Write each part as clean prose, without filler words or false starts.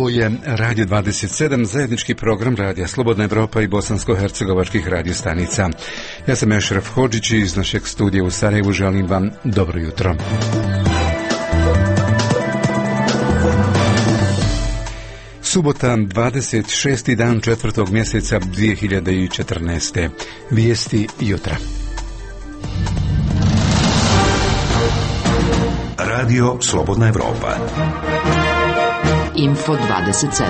Ovo je Radio 27, zajednički program Radija Slobodna Evropa i bosansko-hercegovačkih radiostanica. Ja sam Ešref Hodžić i iz našeg studija u Sarajevu želim vam dobro jutro. Subota, 26. dan 4. mjeseca 2014. Vijesti jutra. Radio Slobodna Evropa. Info 27.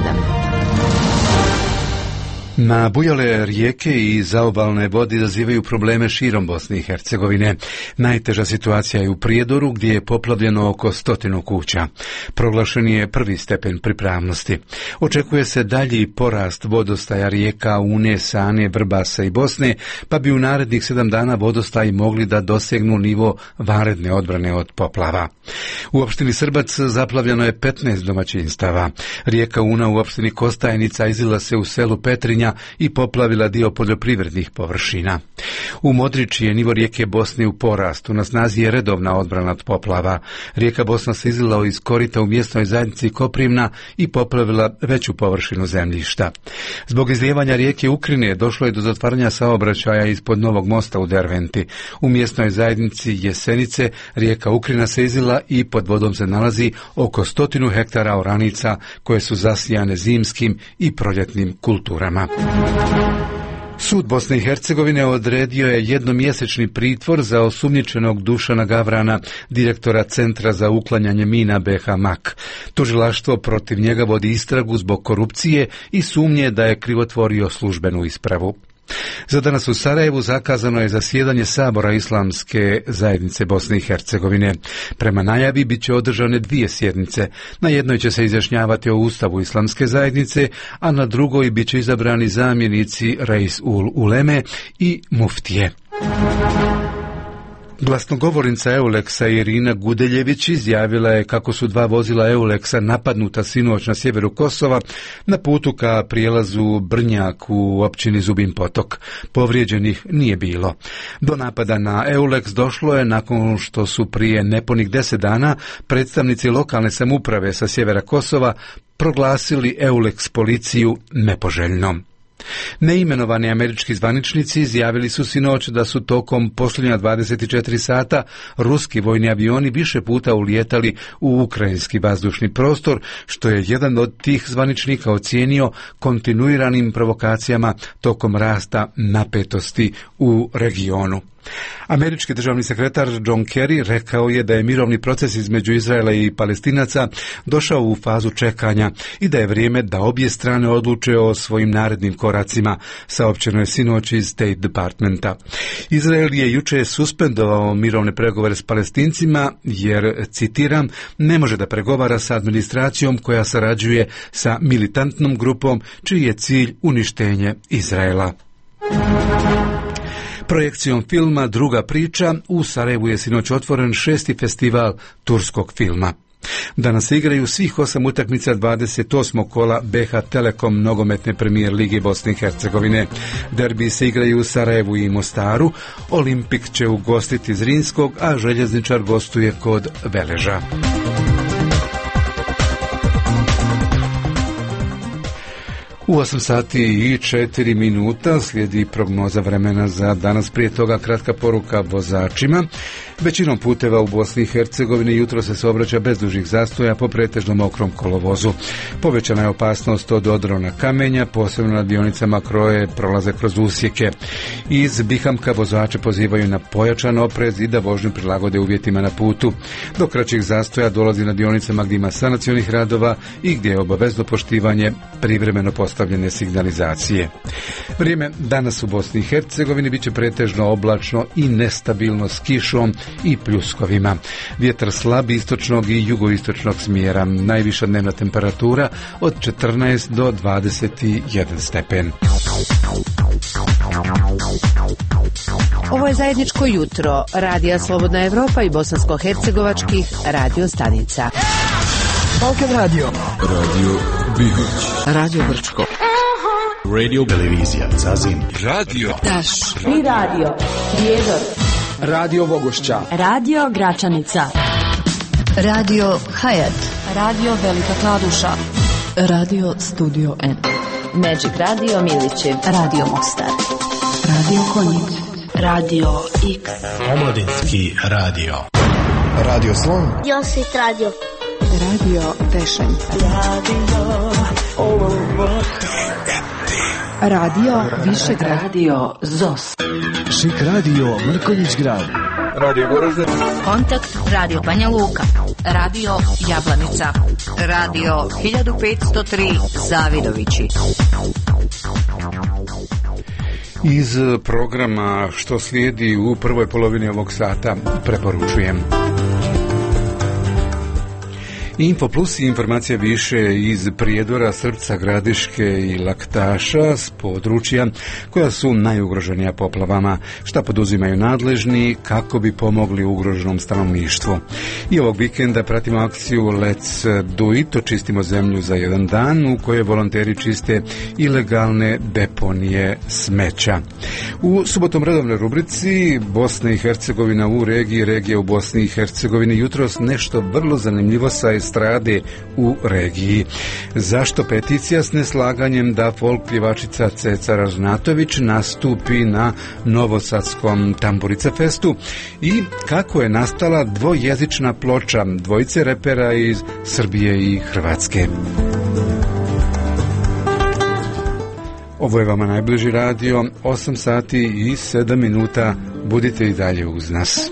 Nabujale rijeke i zaobalne vode izazivaju probleme širom Bosne i Hercegovine. Najteža situacija je u Prijedoru gdje je poplavljeno oko 100 kuća. Proglašen je prvi stepen pripravnosti. Očekuje se dalji porast vodostaja rijeka Une, Sane, Vrbasa i Bosne, pa bi u narednih 7 dana vodostaji mogli da dosegnu nivo vanredne odbrane od poplava. U opštini Srbac zaplavljeno je 15 domaćinstava. Rijeka Una u opštini Kostajnica izlila se u selu Petrinja i poplavila dio poljoprivrednih površina. U Modriči je nivo rijeke Bosne u porastu, na snazi je redovna odbrana od poplava. Rijeka Bosna se izlila iz korita u mjesnoj zajednici Koprivna i poplavila veću površinu zemljišta. Zbog izlijevanja rijeke Ukrine došlo je do zatvaranja saobraćaja ispod Novog mosta u Derventi. U mjesnoj zajednici Jesenice rijeka Ukrina se izlila i pod vodom se nalazi oko 100 hektara oranica koje su zasijane zimskim i proljetnim kulturama. Sud Bosne i Hercegovine odredio je jednomjesečni pritvor za osumnjičenog Dušana Gavrana, direktora Centra za uklanjanje mina BH MAK. Tužilaštvo protiv njega vodi istragu zbog korupcije i sumnje da je krivotvorio službenu ispravu. Za danas u Sarajevu zakazano je zasjedanje Sabora Islamske zajednice Bosne i Hercegovine. Prema najavi bit će održane 2 sjednice. Na jednoj će se izjašnjavati o Ustavu Islamske zajednice, a na drugoj bit će izabrani zamjenici Reis ul Uleme i muftije. Glasnogovornica Euleksa Irina Gudeljević izjavila je kako su 2 vozila Euleksa napadnuta sinoć na sjeveru Kosova na putu ka prijelazu Brnjak u općini Zubin Potok. Povrijeđenih nije bilo. Do napada na Euleks došlo je nakon što su prije nepunih 10 dana predstavnici lokalne samouprave sa sjevera Kosova proglasili Euleks policiju nepoželjnom. Neimenovani američki zvaničnici izjavili su sinoć da su tokom posljednja 24 sata ruski vojni avioni više puta ulijetali u ukrajinski vazdušni prostor, što je jedan od tih zvaničnika ocijenio kontinuiranim provokacijama tokom rasta napetosti u regionu. Američki državni sekretar John Kerry rekao je da je mirovni proces između Izraela i Palestinaca došao u fazu čekanja i da je vrijeme da obje strane odluče o svojim narednim koracima, saopćeno je sinoć iz State Departmenta. Izrael je juče suspendovao mirovne pregovore s Palestincima jer, citiram, ne može da pregovara sa administracijom koja sarađuje sa militantnom grupom čiji je cilj uništenje Izraela. Projekcijom filma Druga priča u Sarajevu je sinoć otvoren 6. festival turskog filma. Danas se igraju svih 8 utakmica 28. kola BH Telekom nogometne premijer lige Bosne i Hercegovine. Derbi se igraju u Sarajevu i Mostaru, Olimpik će ugostiti Zrinskog, a Željezničar gostuje kod Veleža. U 8 sati i 4 minuta slijedi prognoza vremena za danas, prije toga kratka poruka vozačima. Većinom puteva u Bosni i Hercegovini jutro se saobraća bez dužih zastoja po pretežno mokrom kolovozu. Povećana je opasnost od odrona kamenja, posebno na dionicama koje prolaze kroz usjeke. Iz Bihamka vozače pozivaju na pojačan oprez i da vožnju prilagode uvjetima na putu. Do kraćih zastoja dolazi na dionicama gdje ima sanacionih radova i gdje je obavezno poštivanje privremeno postavljene signalizacije. Vrijeme danas u Bosni i Hercegovini bit će pretežno oblačno i nestabilno s kišom i pljuskovima. Vjetar slab istočnog i jugoistočnog smjera. Najviša dnevna temperatura od 14 do 21 stepen. Ovo je zajedničko jutro Radija Slobodna Evropa i bosansko-hercegovačkih radio stanica. Balkan Radio. Radio Bihać. Radio Brčko. Radio Televizija Zazim. Radio Daš. I radio Prijedor. Radio Vogošća. Radio Gračanica. Radio Hayat. Radio Velika Kladuša. Radio Studio N. Magic Radio Milićev. Radio Mostar. Radio Konjic. Radio X. Omladinski radio. Radio Slon. Josit Radio. Radio Tešanj. Radio Višegrad. Radio ZOS. Šik Radio Mrkonjić Grad. Radio Goražde. Kontakt Radio Banja Luka. Radio Jablanica. Radio 1503 Zavidovići. Iz programa što slijedi u prvoj polovini ovog sata preporučujem Info Plus i informacija više iz Prijedora, Srca, Gradiške i Laktaša s područja koja su najugroženija poplavama, šta poduzimaju nadležni kako bi pomogli ugroženom stanovništvu. I ovog vikenda pratimo akciju Let's Do It, očistimo zemlju za jedan dan, u kojoj volonteri čiste ilegalne deponije smeća. U subotom redovnoj rubrici Bosna i Hercegovina u regiji, regija u Bosni i Hercegovini, jutros nešto vrlo zanimljivo sa estrade u regiji. Zašto peticija s neslaganjem da folk pjevačica Ceca Ražnatović nastupi na Novosadskom Tamburica festu i kako je nastala dvojezična ploča dvojice repera iz Srbije i Hrvatske. Ovo je vama najbliži radio, 8 sati i 7 minuta. Budite i dalje uz nas.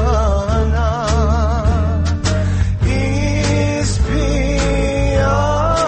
Ispijala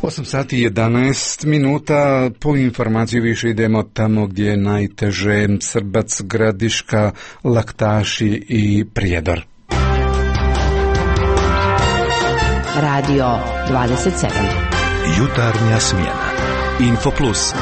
8 sati i 11 minuta, po informaciju više idemo tamo gdje je najteže: Srbac, Gradiška, Laktaši i Prijedor. Radio 27. Jutarnja smjena. Infoplus.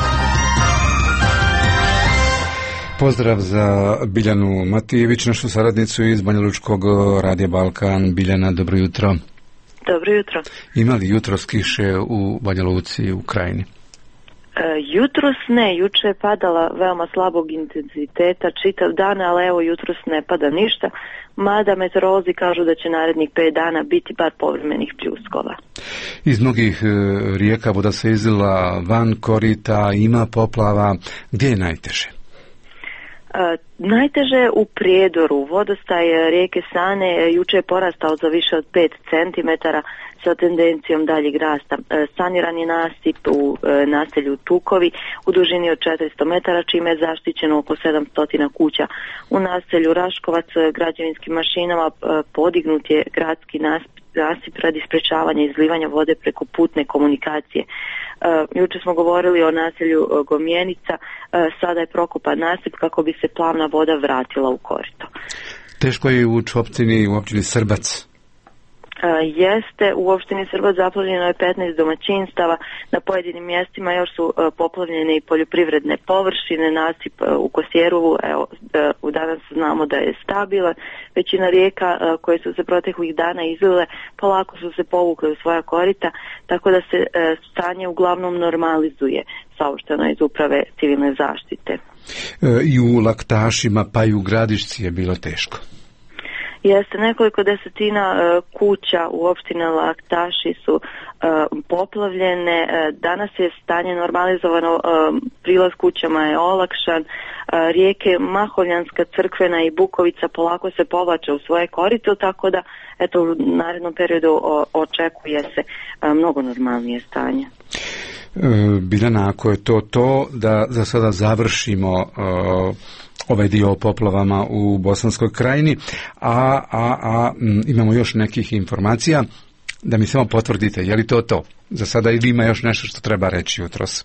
Pozdrav za Biljanu Matijević, našu saradnicu iz Banjalučkog radija Balkan. Biljana, dobro jutro. Dobro jutro. Ima li jutros kiše u Banja Luci, u Krajini? Jutros ne, juče je padala veoma slabog intenziteta čitav dan, ali evo jutros ne pada ništa, mada meteorolozi kažu da će narednih 5 dana biti bar povremenih pljuskova. Iz mnogih rijeka voda se izlila van korita, ima poplava. Gdje je najteže? Najteže u Prijedoru. Vodostaj rijeke Sane juče je porastao za više od 5 cm sa tendencijom daljeg rasta. Saniran je nasip u naselju Tukovi u dužini od 400 metara, čime je zaštićeno oko 700 kuća. U naselju Raškovac građevinskim mašinama podignut je gradski nasip radi sprečavanja izlivanja vode preko putne komunikacije. Juče smo govorili o naselju Gomjenica, sada je prokopan nasip kako bi se plavna voda vratila u korito. Teško je u općini Srbac. Jeste, u opštini Srbac zaplavljeno je 15 domaćinstava, na pojedinim mjestima još su poplavljene i poljoprivredne površine, nasip u Kosjerovu, evo, danas znamo da je stabilan, većina rijeka koje su se proteklih dana izlile polako su se povukle u svoja korita, tako da se stanje uglavnom normalizuje, saopšteno iz uprave civilne zaštite. I u Laktašima pa i u Gradišci je bilo teško. Jeste, nekoliko desetina kuća u opštini Laktaši su poplavljene. Danas je stanje normalizovano, prilaz kućama je olakšan. Rijeke Maholjanska, Crkvena i Bukovica polako se povlače u svoje korito, tako da eto, u narednom periodu očekuje se mnogo normalnije stanje. Biljana, ako je to da za sada završimo ovaj dio o poplavama u Bosanskoj Krajini, a imamo još nekih informacija, da mi samo potvrdite, je li to za sada ili ima još nešto što treba reći jutros?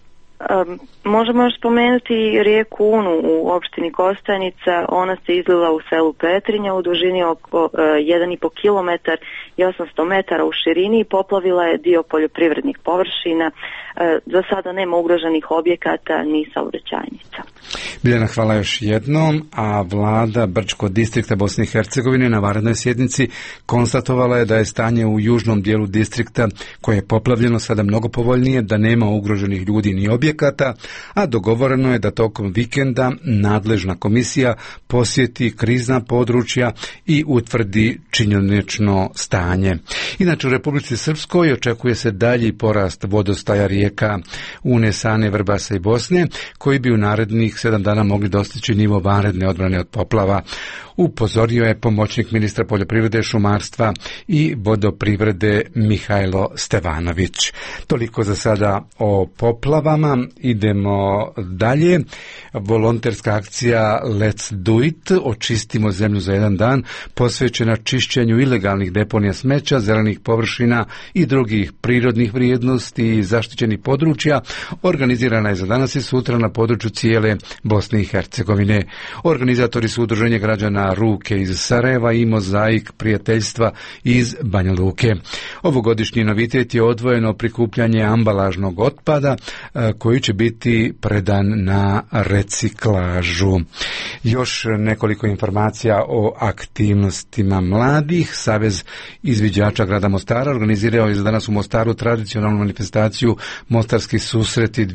Možemo još spomenuti rijeku Unu u opštini Kostajnica. Ona se izlila u selu Petrinja u dužini oko 1,5 km i 800 metara u širini i poplavila je dio poljoprivrednih površina. Za sada nema ugroženih objekata ni saobraćajnica. Biljana, hvala još jednom. A vlada Brčkog distrikta Bosne i Hercegovine na vanrednoj sjednici konstatovala je da je stanje u južnom dijelu distrikta koje je poplavljeno sada mnogo povoljnije, da nema ugroženih ljudi ni objekata, a dogovoreno je da tokom vikenda nadležna komisija posjeti krizna područja i utvrdi činjenično stanje. Inače, u Republici Srpskoj očekuje se dalji porast vodostaja rijeka Une, Sane, Vrbasa i Bosne, koji bi u narednih 7 dana mogli dostići nivo vanredne odbrane od poplava. Upozorio je pomoćnik ministra poljoprivrede, šumarstva i vodoprivrede Mihajlo Stevanović. Toliko za sada o poplavama. Idemo dalje. Volonterska akcija Let's Do It, očistimo zemlju za jedan dan, posvećena čišćenju ilegalnih deponija smeća, zelenih površina i drugih prirodnih vrijednosti i zaštićenih područja, organizirana je za danas i sutra na području cijele Bosne i Hercegovine. Organizatori su Udruženje građana Ruke iz Sarajeva i Mozaik prijateljstva iz Banja Luke. Ovogodišnji novitet je odvojeno prikupljanje ambalažnog otpada koji će biti predan na reciklažu. Još nekoliko informacija o aktivnostima mladih. Savez izviđača grada Mostara organizirao je za danas u Mostaru tradicionalnu manifestaciju Mostarski susreti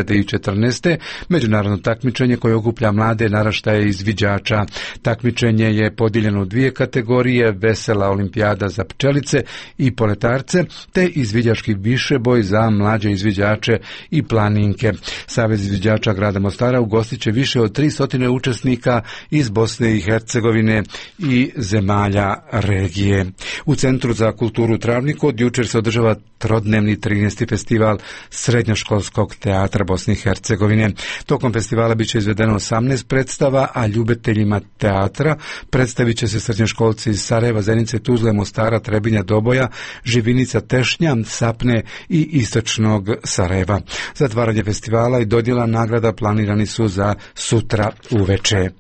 2014. Međunarodno takmičenje koje okuplja mlade naraštaje izviđača. Takmičenje je podijeljeno u 2 kategorije: vesela olimpijada za pčelice i poletarce, te izviđački višeboj za mlađe izviđače i planinke. Savez izviđača grada Mostara ugostit će više od 300 učesnika iz Bosne i Hercegovine i zemalja regije. U Centru za kulturu Travniku od jučer se održava trodnevni 13. festival srednjoškolskog teatra Bosne i Hercegovine. Tokom festivala biće izvedeno 18 predstava, a ljubiteljima teatra Mostara predstavit će se srednjoškolci iz Sarajeva, Zenice, Tuzle, Mostara, Trebinja, Doboja, Živinica, Tešnja, Sapne i istočnog Sarajeva. Zatvaranje festivala i dodjela nagrada planirani su za sutra uveče.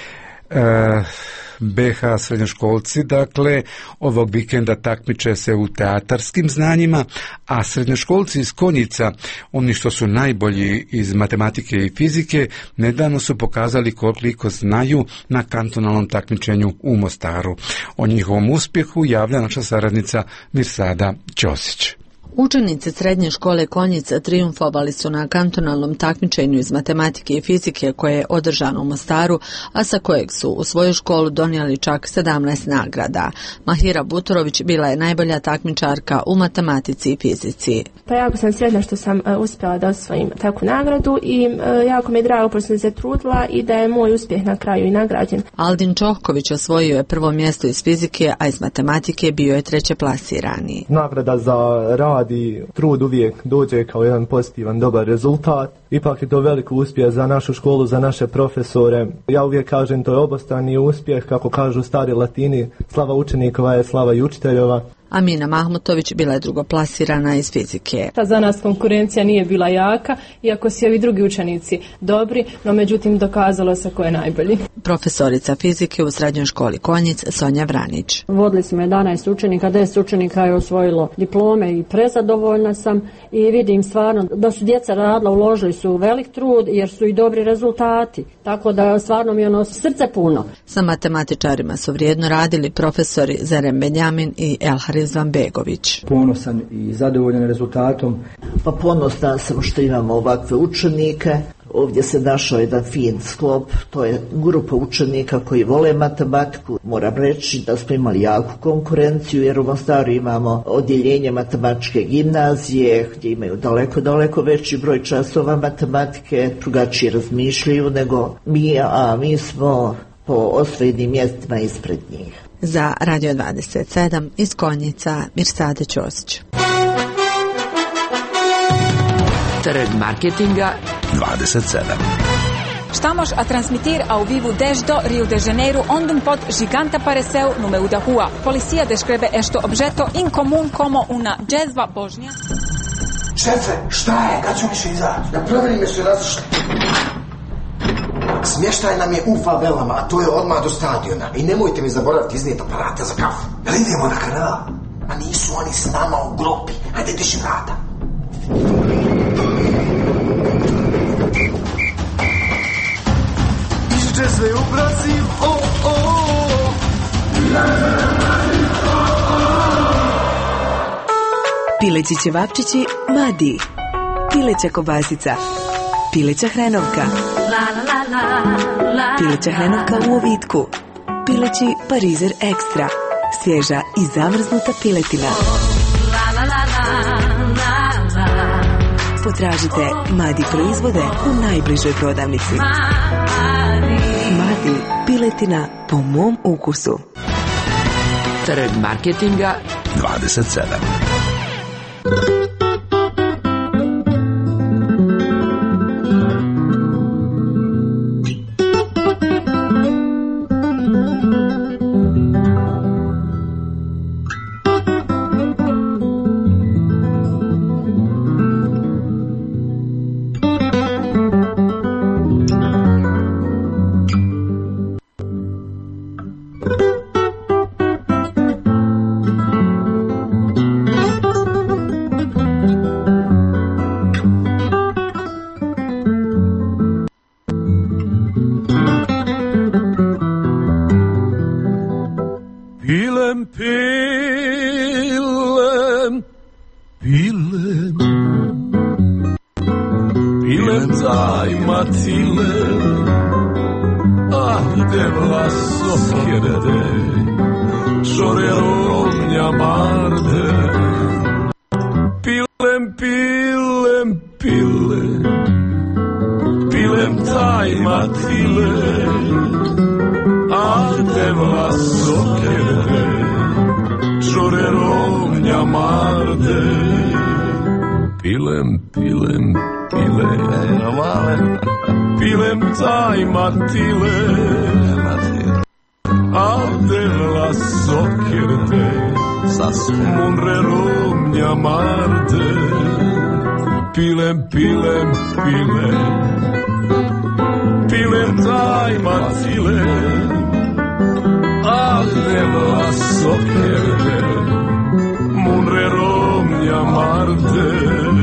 BH srednjoškolci, dakle, ovog vikenda takmiče se u teatarskim znanjima, a srednjoškolci iz Konjica, oni što su najbolji iz matematike i fizike, nedavno su pokazali koliko znaju na kantonalnom takmičenju u Mostaru. O njihovom uspjehu javlja naša saradnica Mirsada Ćosić. Učenici srednje škole Konjica trijumfovali su na kantonalnom takmičenju iz matematike i fizike koje je održano u Mostaru, a sa kojeg su u svoju školu donijeli čak 17 nagrada. Mahira Butorović bila je najbolja takmičarka u matematici i fizici. Pa jako sam sretna što sam uspjela da osvojim takvu nagradu i jako mi je drago što sam se trudila i da je moj uspjeh na kraju i nagrađen. Aldin Čohković osvojio je prvo mjesto iz fizike, a iz matematike bio je treće plasirani. Nagrada za rad i trud uvijek dođe kao jedan pozitivan, dobar rezultat. Ipak je to veliko uspjeh za našu školu, za naše profesore. Ja uvijek kažem to je obostrani uspjeh, kako kažu stari Latini, slava učenikova je slava i učiteljova. Amina Mahmutović bila je drugoplasirana iz fizike. Za nas konkurencija nije bila jaka, iako su ovi drugi učenici dobri, no međutim dokazalo se ko je najbolji. Profesorica fizike u srednjoj školi Konjic, Sonja Vranić. Vodili smo 11 učenika, 10 učenika je osvojilo diplome i prezadovoljna sam i vidim stvarno da su djeca radila, uložili su velik trud jer su i dobri rezultati. Tako da stvarno mi ono srce puno. Sa matematičarima su vrijedno radili profesori Zerem Benjamin i Elhariz Begović. Ponosan i zadovoljan rezultatom. Pa ponosna sam što imamo ovakve učenike. Ovdje se našao jedan fin sklop, to je grupa učenika koji vole matematiku. Moram reći da smo imali jaku konkurenciju jer u Mostaru imamo odjeljenje matematičke gimnazije gdje imaju daleko veći broj časova matematike, drugačije razmišljaju nego mi, a mi smo po osvojenim mjestima ispred njih. Za Radio 27 iz Konjica, Mirsada Ćosić. Trg marketinga 27. Estamos a transmitir ao vivo desde Rio de Janeiro, onde pod gigante apareceu no meio da rua. Polícia descreve este objeto incomum como uma jezva božnja. Šefe, šta je? Kad ću više izaći? Da proverime što je različno. Smještaj nam je u favelama, a to je odmah do stadiona. I nemojte mi zaboraviti iznijeti aparate za kafu. Jel idemo na kanal? A nisu oni s nama u grupi. Hajde, diši vrata. Išće sve u Brazil, Pileći ćevapčići Madi. Pileća kobasica. Pileća hrenovka. Pileća hrenovka u ovitku. Pileći parizer ekstra. Svježa i zamrznuta piletina. Potražite Madi proizvode u najbližoj prodavnici. Madi, piletina po mom ukusu. Trg marketinga 27. la sokkerde Munre romnja marde Pilem, pilem, pilem Pilem tajma cilem Ah, la sokkerde Munre romnja marde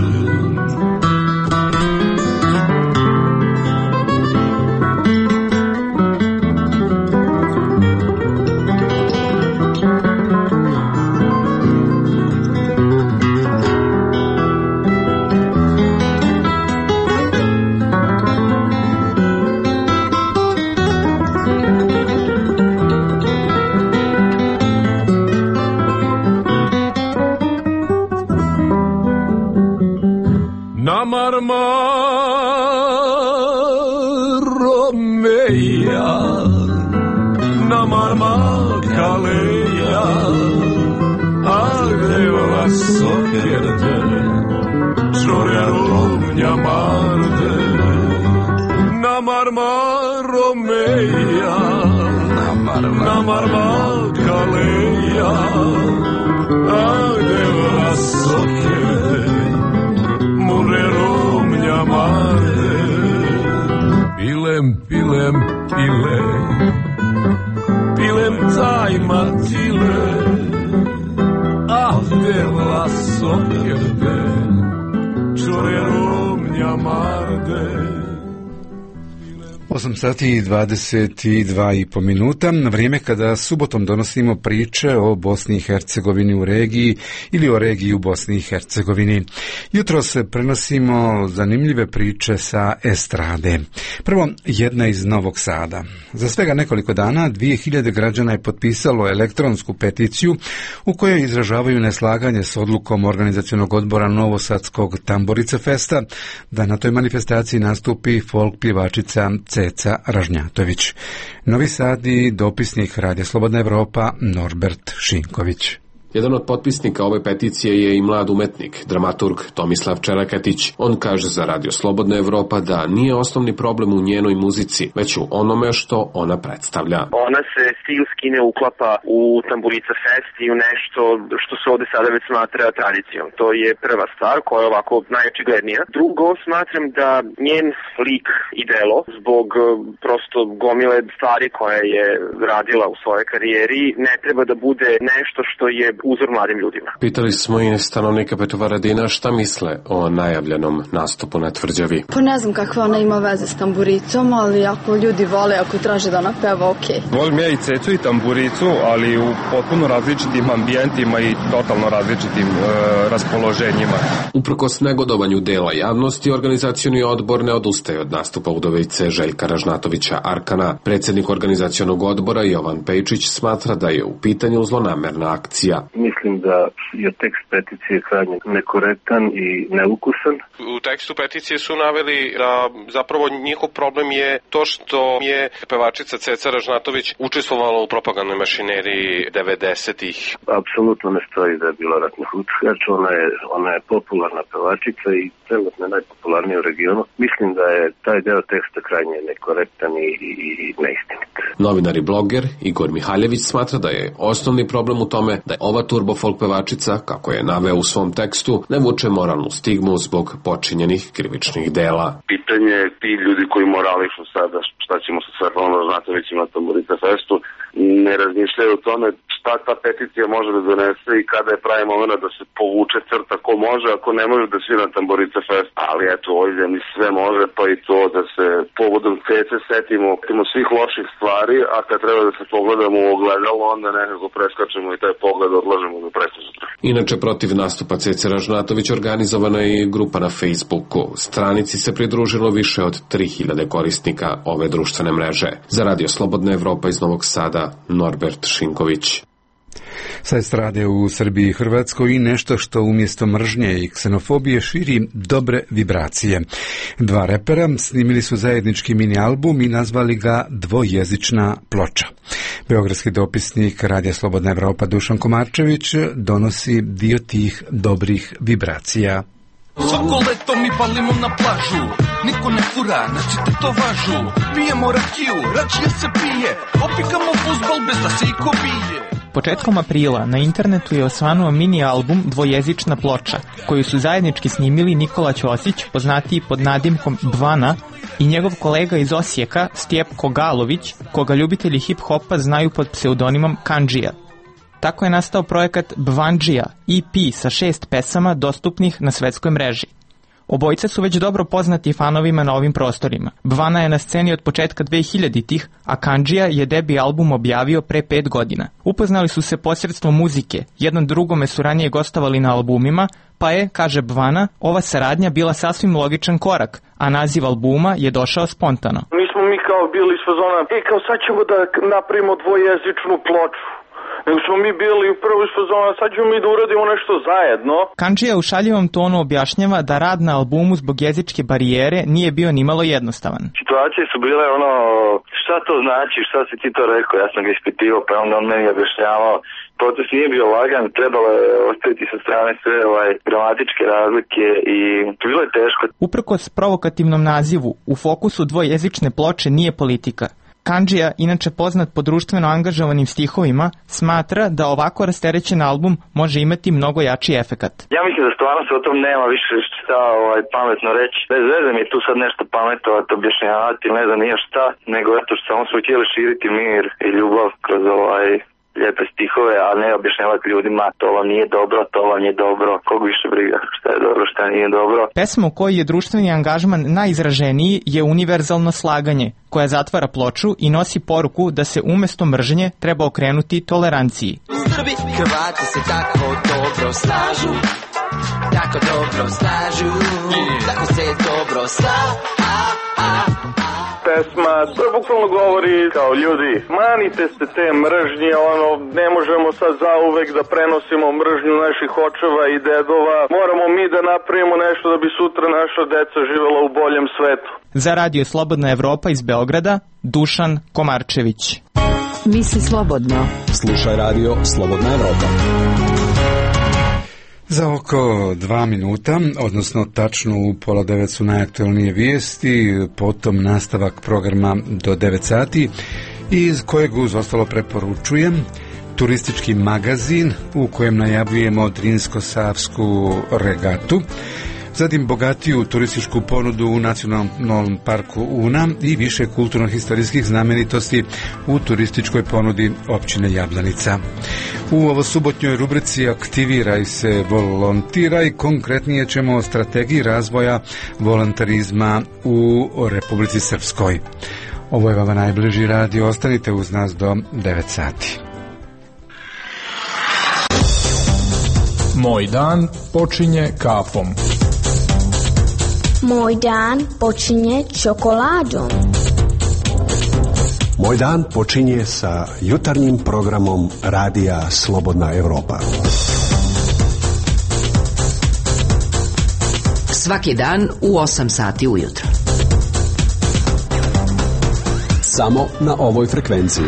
Romeja na marmakaleja Agdeva sokerde Čorja romnja marde Na marma Romeja na marmakaleja Agdeva sokerde Munre romnja marde Pilem, pilem, pilem Pilem tajma cile Ah, dela sokerde Čore romnja marde 8 sati i 22,5 minuta, vrijeme kada subotom donosimo priče o Bosni i Hercegovini u regiji ili o regiji u Bosni i Hercegovini. Jutro se prenosimo zanimljive priče sa estrade. Prvo, jedna iz Novog Sada. Za svega nekoliko dana 2000 građana je potpisalo elektronsku peticiju u kojoj izražavaju neslaganje s odlukom organizacionog odbora Novosadskog Tamburica Festa da na toj manifestaciji nastupi folk pjevačica Ceca Ražnjatović. Novi Sad i dopisnik Radija Slobodna Evropa Norbert Šinković. Jedan od potpisnika ove peticije je i mlad umetnik, dramaturg Tomislav Čeleketić. On kaže za Radio Slobodna Evropa da nije osnovni problem u njenoj muzici, već u onome što ona predstavlja. Ona se stilski ne uklapa u Tamburica Fest i u nešto što se ovde sada već smatra tradicijom. To je prva stvar koja je ovako najočiglednija. Drugo, smatram da njen lik i delo, zbog prosto gomile stvari koje je radila u svojoj karijeri, ne treba da bude nešto što je uzor mladim ljudima. Pitali smo i stanovnika Petrovaradina šta misle o najavljenom nastupu na Tvrđavi. Pa ne znam kakve ona ima veze s Tamburicom, ali ako ljudi vole, ako traže da ona peva, okej. Volim ja i Cecu i Tamburicu, ali u potpuno različitim ambijentima i totalno različitim raspoloženjima. Uprkos negodovanju dela javnosti, organizacioni odbor ne odustaje od nastupa udovice Željka Ražnatovića Arkana. Predsjednik organizacionog odbora Jovan Pejčić smatra da je u pitanju zlonamerna akcija. Mislim da je tekst peticije krajnje nekorektan i neukusan. U tekstu peticije su naveli da zapravo njihov problem je to što je pevačica Ceca Ražnatović učestvovala u propagandnoj mašineriji 90-ih. Apsolutno ne stoji da je bila ratna hučkač, ona je popularna pevačica i trenutno najpopularnija u regionu. Mislim da je taj deo teksta krajnje nekorektan i neistinit. Novinar i bloger Igor Mihaljević smatra da je osnovni problem u tome da je ova turbo folk pevačica, kako je naveo u svom tekstu, ne vuče moralnu stigmu zbog počinjenih krivičnih dela. Pitanje je ti ljudi koji morališu sada šta ćemo sa Svetlana Ražnatovićem na Tamburica Festu, ne razmišljaju o tome šta ta peticija može da donese i kada je pravi moment da se povuče crta ko može, ako ne može da svira na Tamburica Fest. Ali eto, u ovoj zemlji sve može, pa i to da se povodom Cece setimo svih loših stvari, a kad treba da se pogledamo u ogledalo, onda nekako preskačemo i taj pogled odlažemo do prekosutra. Inače, protiv nastupa Cece Ražnatović organizovana je i grupa na Facebooku. Stranici se pridružilo više od 3000 korisnika ove društvene mreže. Za Radio Slobodna Evropa iz Novog Sada, Norbert Šinković. Sa estrade u Srbiji i Hrvatskoj i nešto što umjesto mržnje i ksenofobije širi dobre vibracije. Dva repera snimili su zajednički mini album i nazvali ga Dvojezična ploča. Beogradski dopisnik Radija Slobodna Evropa Dušan Komarčević donosi dio tih dobrih vibracija. Svako leto mi palimo na plažu, niko ne fura, naći tetovažu. Pijemo rakiju, račije se pije, opikamo fuzbal bez da se iko bije. Početkom aprila na internetu je osvanuo mini album Dvojezična ploča, koju su zajednički snimili Nikola Ćosić, poznatiji pod nadimkom Bvana, i njegov kolega iz Osijeka, Stjepko Galović, koga ljubitelji hip-hopa znaju pod pseudonimom Kandžija. Tako je nastao projekat Bvanđija, EP sa 6 pesama dostupnih na svetskoj mreži. Obojica su već dobro poznati fanovima na ovim prostorima. Bvana je na sceni od početka 2000-ih, a Kandžija je debi album objavio pre 5 godina. Upoznali su se posredstvom muzike, jedan drugome su ranije gostovali na albumima, pa je, kaže Bvana, ova saradnja bila sasvim logičan korak, a naziv albuma je došao spontano. Nismo mi kao bili iz fazona, kao sad ćemo da napravimo dvojezičnu ploču. Nego smo mi bili u prvoj fazona, sad ćemo mi da uradimo nešto zajedno. Kandžija u šaljivom tonu objašnjava da rad na albumu zbog jezičke barijere nije bio nimalo jednostavan. Situacije su bile šta to znači, šta si ti to rekao, ja sam ga ispitivao, pa onda on meni objašnjavao. Proces nije bio lagan, trebalo je ostaviti sa strane sve gramatičke razlike i bilo je teško. Uprkos provokativnom nazivu, u fokusu dvojezične ploče nije politika. Kandžija, inače poznat po društveno angažovanim stihovima, smatra da ovako rasterećen album može imati mnogo jači efekat. Ja mislim da stvarno se o tom nema više šta pametno reći. Bez veze mi je tu sad nešto pametovati, objašnjavati, ne znam nije šta, nego eto što samo smo htjeli širiti mir i ljubav kroz lijepe stihove, a ne objašnjavati ljudima to vam nije dobro, to vam je dobro, kog više briga šta je dobro, šta nije dobro. Pesma u kojoj je društveni angažman najizraženiji je Univerzalno slaganje, koja zatvara ploču i nosi poruku da se umjesto mržnje treba okrenuti toleranciji. Srbi, Hrvati se tako dobro slažu, tako dobro slažu, tako se dobro Pesma, to je bukvalno govori kao ljudi, manite se te mržnje, ne možemo sad zauvek da prenosimo mržnju naših očeva i dedova, moramo mi da napravimo nešto da bi sutra naša deca živjela u boljem svetu. Za Radio Slobodna Evropa iz Beograda, Dušan Komarčević. Misli slobodno. Slušaj Radio Slobodna Evropa. Za oko 2 minuta, odnosno tačno u 8:30 su najaktualnije vijesti, potom nastavak programa do 9 sati, iz kojeg uz ostalo preporučujem turistički magazin u kojem najavljujemo Drinsko-Savsku regatu, zatim bogatiju turističku ponudu u Nacionalnom parku Una i više kulturno-historijskih znamenitosti u turističkoj ponudi općine Jablanica. U ovosubotnjoj rubrici Aktiviraj se, volontiraj, konkretnije ćemo o strategiji razvoja volontarizma u Republici Srpskoj. Ovo je vama najbliži radio, ostanite uz nas do 9 sati. Moj dan počinje kafom. Moj dan počinje čokoladom. Moj dan počinje sa jutarnjim programom Radija Slobodna Evropa. Svaki dan u 8 sati ujutro. Samo na ovoj frekvenciji.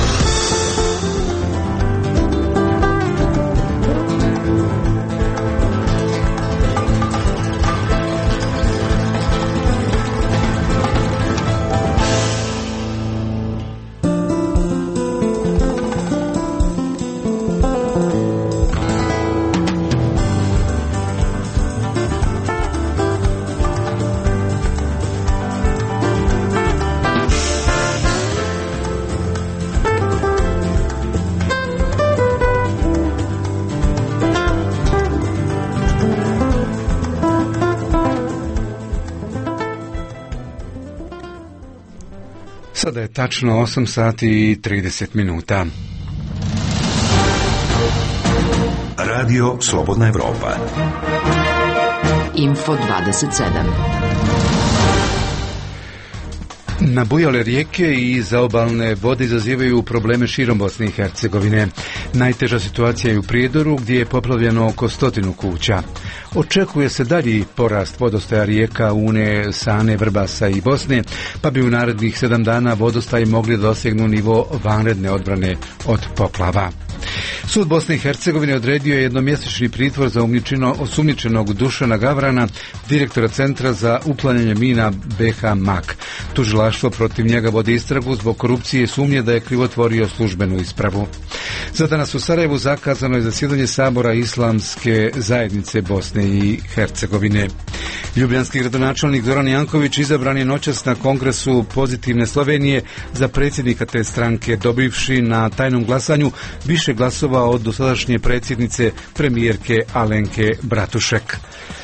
Sada je tačno 8 sati i 30 minuta. Radio Slobodna Evropa. Info 27. Nabujale rijeke i zaobalne vode izazivaju probleme širom Bosne i Hercegovine. Najteža situacija je u Prijedoru, gdje je poplavljeno oko 100 kuća. Očekuje se dalji porast vodostaja rijeka Une, Sane, Vrbasa i Bosne, pa bi u narednih 7 dana vodostaji mogli dosegnu nivo vanredne odbrane od poplava. Sud Bosne i Hercegovine odredio je jednomjesečni pritvor za osumnjičenog Dušana Gavrana, direktora Centra za uklanjanje mina BH MAK. Tužilaštvo protiv njega vodi istragu zbog korupcije i sumnje da je krivotvorio službenu ispravu. Za danas u Sarajevu zakazano je zasjedanje Sabora Islamske zajednice Bosne i Hercegovine. Ljubljanski gradonačelnik Zoran Janković izabran je noćas na kongresu Pozitivne Slovenije za predsjednika te stranke, dobivši na tajnom glasanju više glasova od dosadašnje predsjednice premijerke Alenke Bratušek.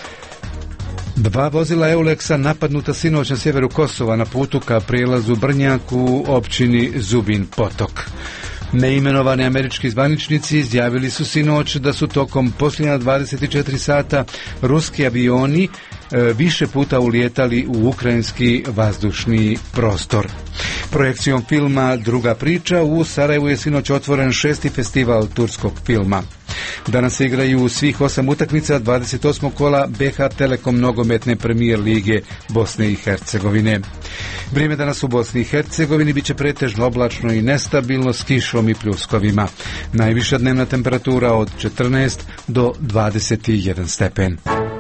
2 vozila Eulexa napadnuta sinoć na sjeveru Kosova na putu ka prijelazu Brnjak u općini Zubin Potok. Neimenovani američki zvaničnici izjavili su sinoć da su tokom posljednja 24 sata ruski avioni više puta ulijetali u ukrajinski vazdušni prostor. Projekcijom filma Druga priča u Sarajevu je sinoć otvoren 6. festival turskog filma. Danas se igraju svih 8 utakmica 28. kola BH Telekom nogometne premijer lige Bosne i Hercegovine. Vrijeme danas u Bosni i Hercegovini biće pretežno oblačno i nestabilno s kišom i pljuskovima. Najviša dnevna temperatura od 14 do 21 stepen.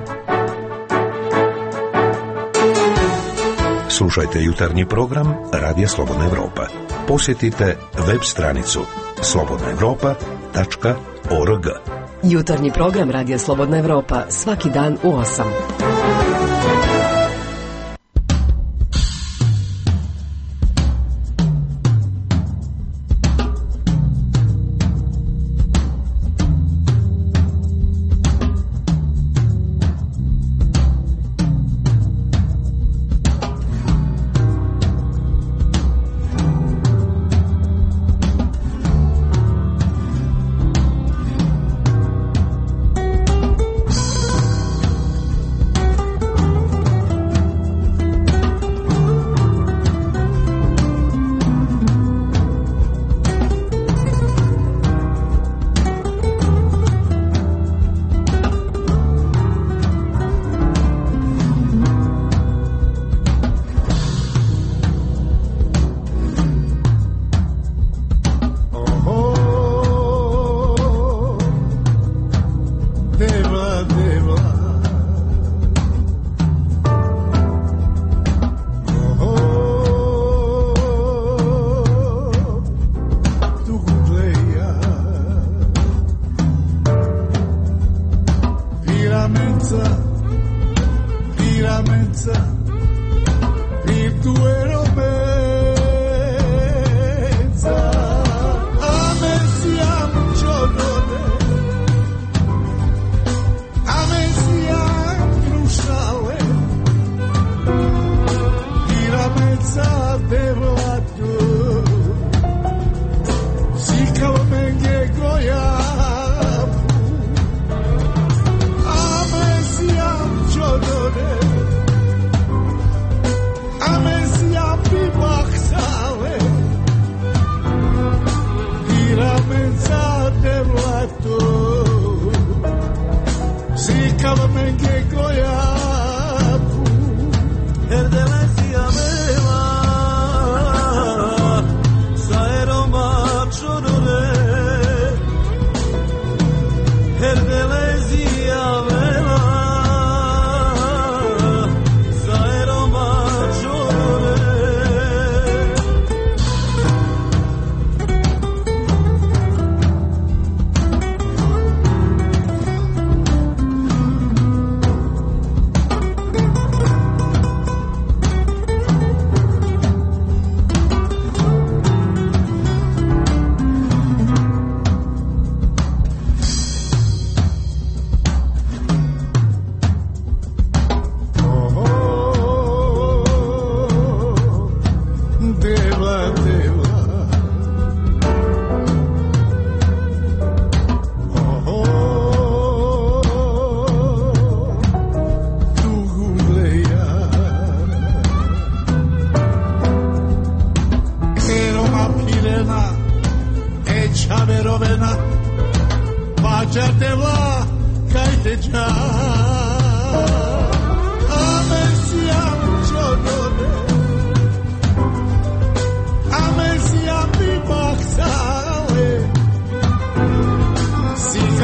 Slušajte jutarnji program Radija Slobodna Evropa. Posjetite web stranicu slobodnaevropa.org. Jutarnji program Radija Slobodna Evropa svaki dan u 8.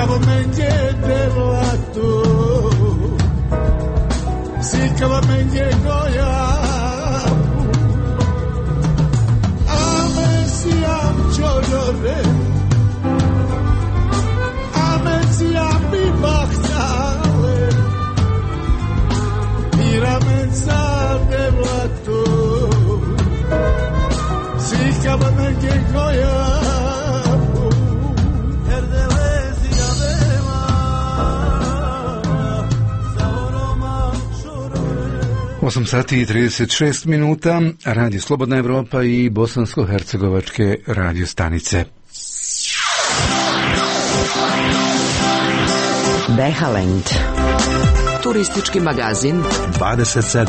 Osam sati i 36 minuta, Radio Slobodna Evropa i bosansko-hercegovačke radio stanice. Behalend. Turistički magazin 27.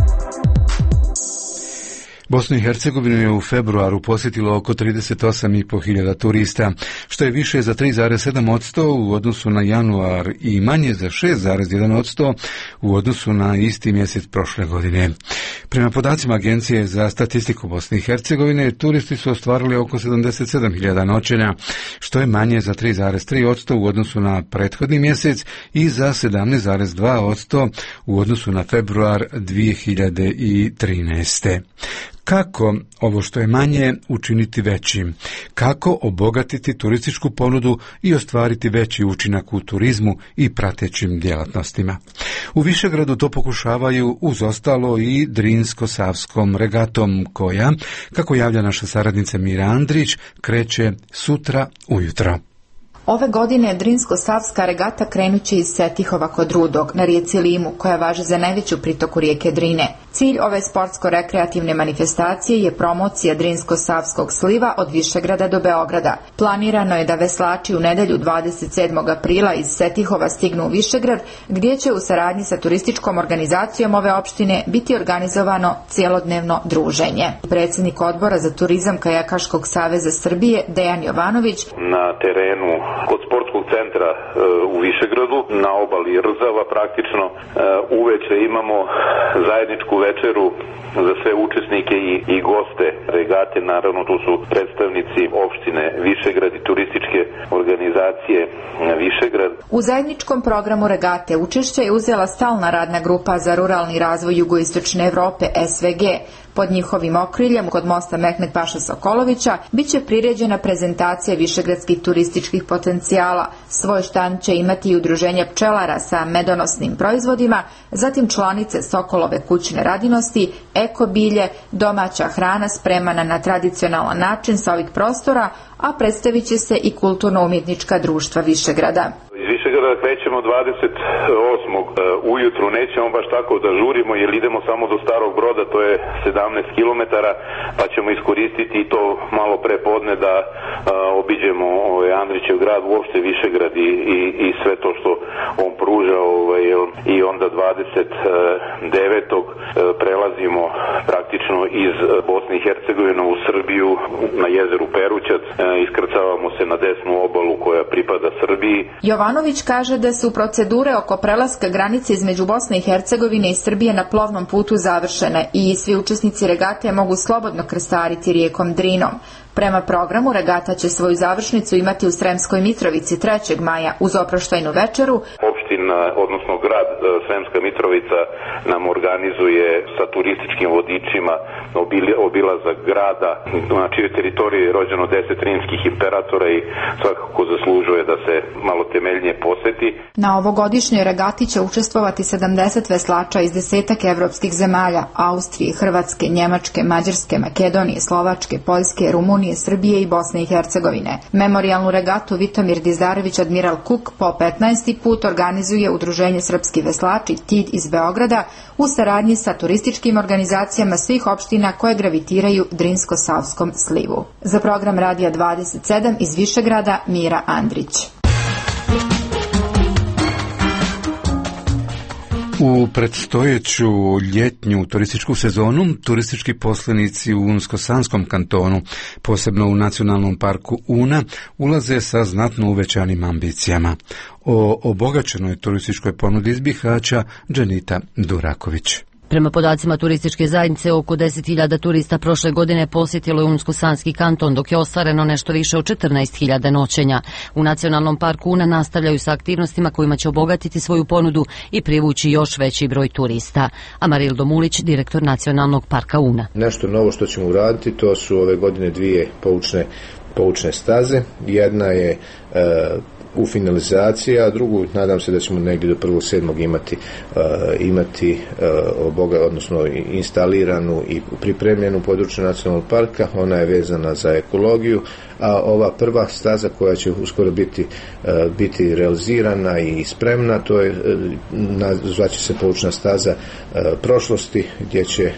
Bosnu i Hercegovinu je u februaru posjetilo oko 38.500 turista, što je više za 3,7% u odnosu na januar i manje za 6,1% u odnosu na isti mjesec prošle godine. Prema podacima Agencije za statistiku Bosne i Hercegovine, turisti su ostvarili oko 77.000 noćenja, što je manje za 3,3% u odnosu na prethodni mjesec i za 17,2% u odnosu na februar 2013. Kako ovo što je manje učiniti većim? Kako obogatiti turističku ponudu i ostvariti veći učinak u turizmu i pratećim djelatnostima? U Višegradu to pokušavaju uz ostalo i Drinsko-Savskom regatom koja, kako javlja naša saradnica Mira Andrić, kreće sutra ujutro. Ove godine Drinsko-Savska regata krenuće iz Setihova kod Rudog na rijeci Limu, koja važi za najveću pritoku rijeke Drine. Cilj ove sportsko-rekreativne manifestacije je promocija Drinsko-Savskog sliva od Višegrada do Beograda. Planirano je da veslači u nedjelju 27. aprila iz Setihova stignu u Višegrad, gdje će u saradnji sa turističkom organizacijom ove opštine biti organizovano cijelodnevno druženje. Predsjednik odbora za turizam Kajakaškog saveza Srbije Dejan Jovanović na terenu kod sportskog centra u Višegradu, na obali Rzava praktično, uveče imamo zajedničku večeru za sve učesnike i goste regate. Naravno, tu su predstavnici opštine Višegrad i turističke organizacije Višegrad. U zajedničkom programu regate učešće je uzela stalna radna grupa za ruralni razvoj jugoistočne Evrope SVG. Pod njihovim okriljem kod mosta Mehmet Paša Sokolovića biće priređena prezentacija višegradskih turističkih potencijala. Svoj štand će imati i udruženje pčelara sa medonosnim proizvodima, zatim članice Sokolove kućne radinosti, eko bilje, domaća hrana spremana na tradicionalan način sa ovih prostora, a predstavit će se i kulturno-umjetnička društva Višegrada. Iz Višegrada krećemo 28. ujutru, nećemo baš tako da žurimo jer idemo samo do Starog Broda, to je 17 km, pa ćemo iskoristiti to malo pre podne da obiđemo Andrićev grad, uopšte Višegrad i sve to što on pruža, i onda 29. prelazimo praktično iz Bosne i Hercegovine u Srbiju na jezeru Perućac, iskrcavamo se na desnu obalu koja pripada Srbiji. Jovanović kaže da su procedure oko prelaska granice između Bosne i Hercegovine i Srbije na plovnom putu završene i svi učesnici regate mogu slobodno krstariti rijekom Drinom. Prema programu regata će svoju završnicu imati u Sremskoj Mitrovici 3. maja uz oproštajnu večeru. Opština, odnosno grad Sremska Mitrovica nam organizuje sa turističkim vodičima obilazak grada, na čijoj teritoriji je rođeno 10 rimskih imperatora i svakako zaslužuje da se malo temeljnije poseti. Na ovogodišnjoj regati će učestvovati 70 veslača iz 10 evropskih zemalja: Austrije, Hrvatske, Njemačke, Mađarske, Makedonije, Slovačke, Poljske, Rumunije, Srbije i Bosne i Hercegovine. Memorijalnu regatu Vitomir Dizdarević Admiral Cook po 15. put organizuje Udruženje Srpski veslači TID iz Beograda u saradnji sa turističkim organizacijama svih opština koje gravitiraju Drinsko-Savskom slivu. Za program Radija 27 iz Višegrada, Mira Andrić. U predstojeću ljetnju turističku sezonu, turistički poslenici u Unsko-Sanskom kantonu, posebno u Nacionalnom parku Una, ulaze sa znatno uvećanim ambicijama. O obogaćenoj turističkoj ponudi iz Bihaća Dženita Duraković. Prema podacima turističke zajednice, oko 10.000 turista prošle godine posjetilo je Unsko-Sanski kanton, dok je ostvareno nešto više od 14.000 noćenja. U Nacionalnom parku Una nastavljaju sa aktivnostima kojima će obogatiti svoju ponudu i privući još veći broj turista. Amarildo Mulić, direktor Nacionalnog parka Una. Nešto novo što ćemo uraditi, to su ove godine dvije poučne staze. Jedna je u finalizaciji, a drugu nadam se da ćemo negdje do 1.7. imati odnosno instaliranu i pripremljenu području nacionalnog parka. Ona je vezana za ekologiju, a ova prva staza koja će uskoro biti realizirana i spremna, to je zvaće se poučna staza prošlosti, gdje će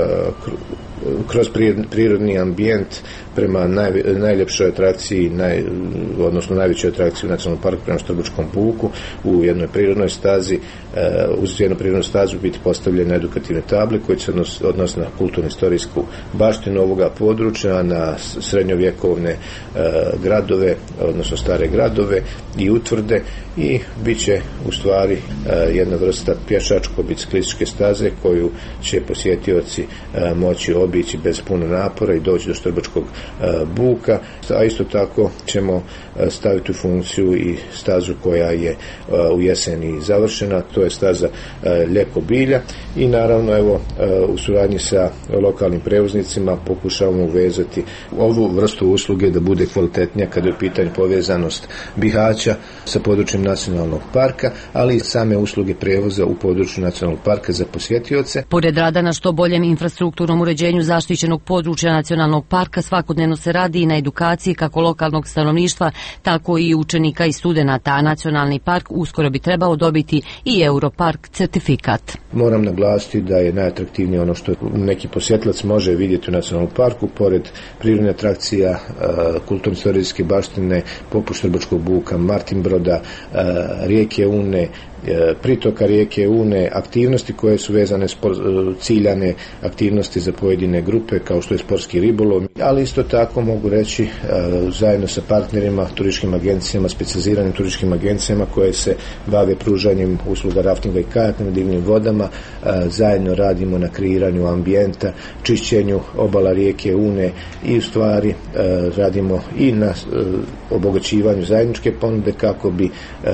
kroz prirodni ambijent prema najljepšoj atrakciji, odnosno najvećoj atrakciji u nacionalnom parku prema Štrbačkom buku, u jednoj prirodnoj stazi, uz jednu prirodnu stazu biti postavljene edukativne table koje se odnose na kulturno-istorijsku baštinu ovoga područja, na srednjovjekovne gradove, odnosno stare gradove i utvrde, i bit će u stvari jedna vrsta pješačko-biciklističke staze koju će posjetioci moći obići bez puno napora i doći do Štrbačkog buka, a isto tako ćemo staviti u funkciju i stazu koja je u jeseni završena, to je staza Ljepo bilja, i naravno evo u suradnji sa lokalnim prevoznicima pokušavamo uvezati ovu vrstu usluge da bude kvalitetnija kada je u pitanju povezanost Bihaća sa područjem nacionalnog parka, ali i same usluge prevoza u području nacionalnog parka za posjetioce. Pored rada na što boljem infrastrukturnom uređenju zaštićenog područja nacionalnog parka, svakodnevno se radi i na edukaciji kako lokalnog stanovništva, tako i učenika i studenata, a nacionalni park uskoro bi trebao dobiti i Europark certifikat. Moram naglasiti da je najatraktivnije ono što neki posjetilac može vidjeti u nacionalnom parku, pored prirodne atrakcija, kulturno-istorijske baštine poput Štrbačkog buka, Martinbroda, rijeke Une, pritoka rijeke Une, aktivnosti koje su vezane ciljane aktivnosti za pojedine grupe kao što je sportski ribolov, ali isto tako mogu reći zajedno sa partnerima, turističkim agencijama, specijaliziranim turističkim agencijama koje se bave pružanjem usluga raftinga i kajaka na divnim vodama, zajedno radimo na kreiranju ambijenta, čišćenju obala rijeke Une i u stvari radimo i na obogaćivanju zajedničke ponude kako bi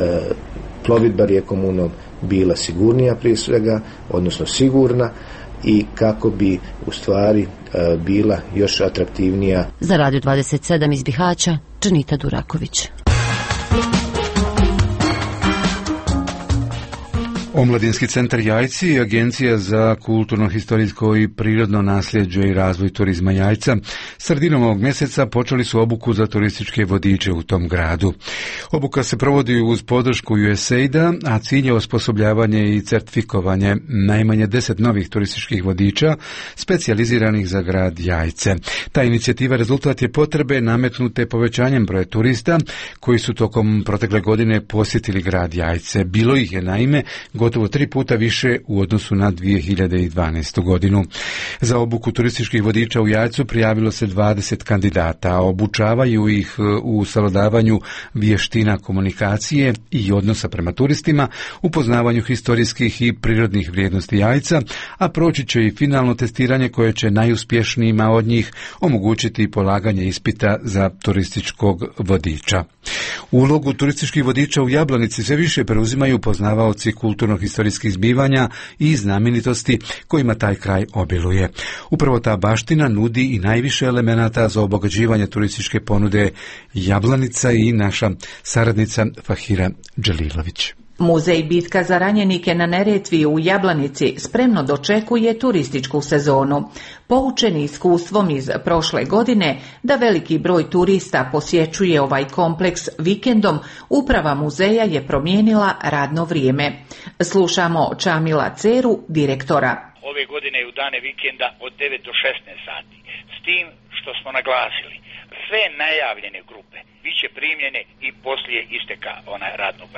plovidba rijekom Unom bila sigurnija prije svega, odnosno sigurna, i kako bi u stvari bila još atraktivnija. Za Radio 27 iz Bihaća, Džanita Duraković. Omladinski centar Jajci i Agencija za kulturno-historijsko i prirodno nasljeđe i razvoj turizma Jajca sredinom ovog mjeseca počeli su obuku za turističke vodiče u tom gradu. Obuka se provodi uz podršku USAID-a, a cilj je osposobljavanje i certifikovanje najmanje 10 novih turističkih vodiča specijaliziranih za grad Jajce. Ta inicijativa rezultat je potrebe nametnute povećanjem broja turista koji su tokom protekle godine posjetili grad Jajce. Bilo ih je naime gotovo 3 puta više u odnosu na 2012. godinu. Za obuku turističkih vodiča u Jajcu prijavilo se 20 kandidata, a obučavaju ih u savladavanju vještina komunikacije i odnosa prema turistima, upoznavanju historijskih i prirodnih vrijednosti Jajca, a proći će i finalno testiranje koje će najuspješnijima od njih omogućiti polaganje ispita za turističkog vodiča. Ulogu turističkih vodiča u Jablanici sve više preuzimaju poznavaoci kulturno-historijskih zbivanja i znamenitosti kojima taj kraj obiluje. Upravo ta baština nudi i najviše elemenata za obogaćivanje turističke ponude Jablanica i naša saradnica Fahira Đelilović. Muzej Bitka za ranjenike na Neretvi u Jablanici spremno dočekuje turističku sezonu. Poučeni iskustvom iz prošle godine da veliki broj turista posjećuje ovaj kompleks vikendom, uprava muzeja je promijenila radno vrijeme. Slušamo Čamila Ceru, direktora. Ove godine je u dane vikenda od 9 do 16 sati. S tim što smo naglasili, sve najavljene grupe biće primljene i poslije isteka radnog vremena.